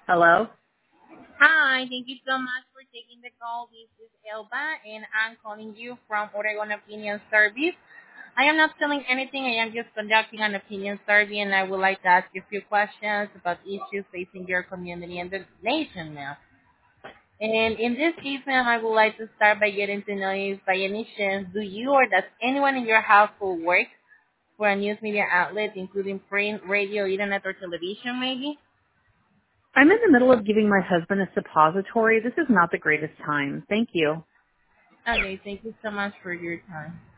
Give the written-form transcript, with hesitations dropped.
Hello? Hi, thank you so much for taking the call. This is Elba, and I'm calling you from Oregon Opinion Service. I am not selling anything. I am just conducting an opinion survey, and I would like to ask you a few questions about issues facing your community and the nation now. And in this case, ma'am, I would like to start by getting to know you. By any chance, do you or does anyone in your household work for a news media outlet, including print, radio, internet, or television, maybe? I'm in the middle of giving my husband a suppository. This is not the greatest time. Thank you. Okay, thank you so much for your time.